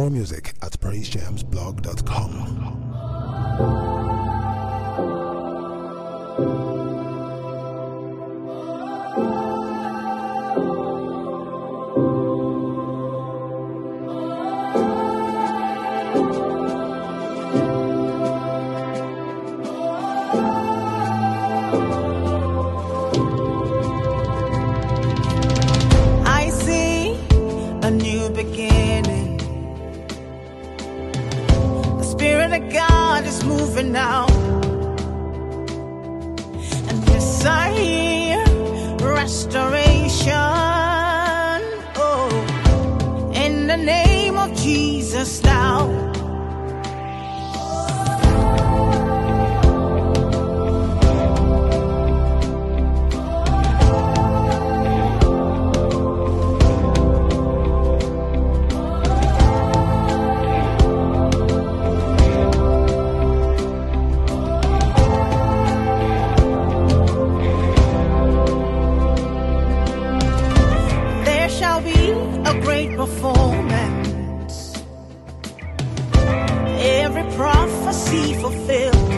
more music at praisejamsblog.com. A new beginning. The Spirit of God is moving now, and yes, I hear restoration. Oh, in the name of Jesus now. A great performance, every prophecy fulfilled,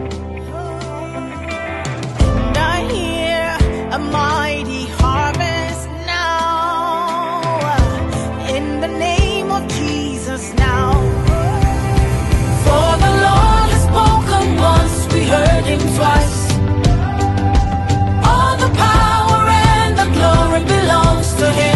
and I hear a mighty harvest now, in the name of Jesus now. For the Lord has spoken once, we heard him twice. All the power and the glory belongs to him.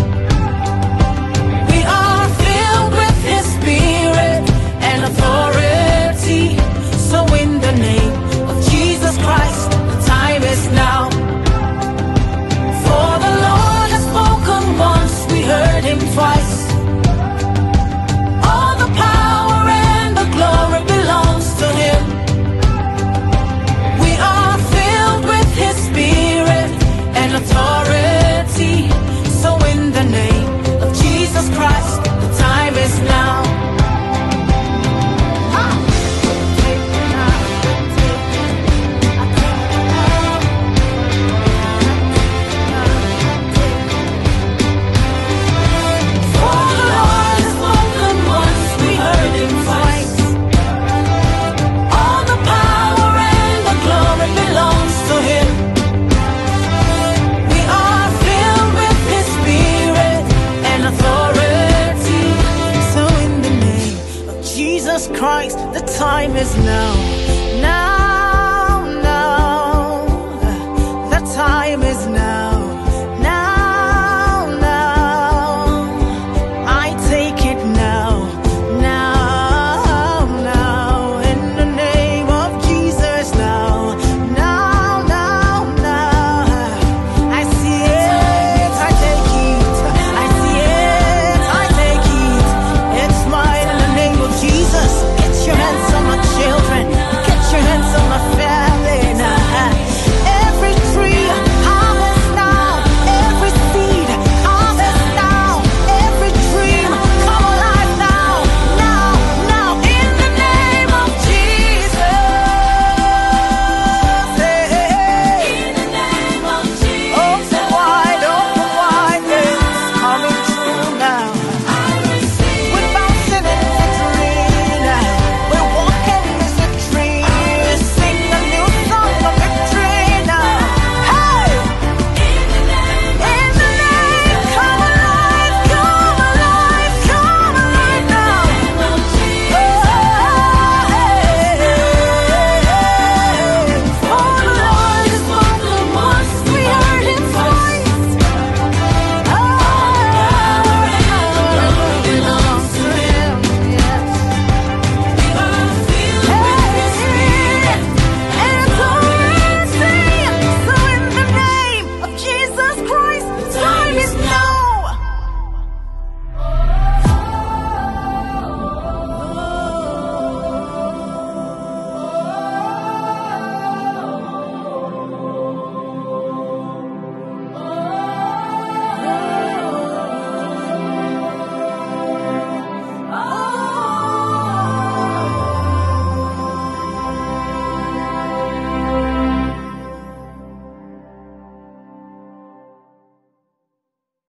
Authority, so in the name of Jesus Christ, the time is now. For the Lord has spoken once, we heard him twice. All the power and the glory belongs to him. We are filled with his spirit and authority, so in the name of Jesus Christ, the time is now. Christ, the time is now.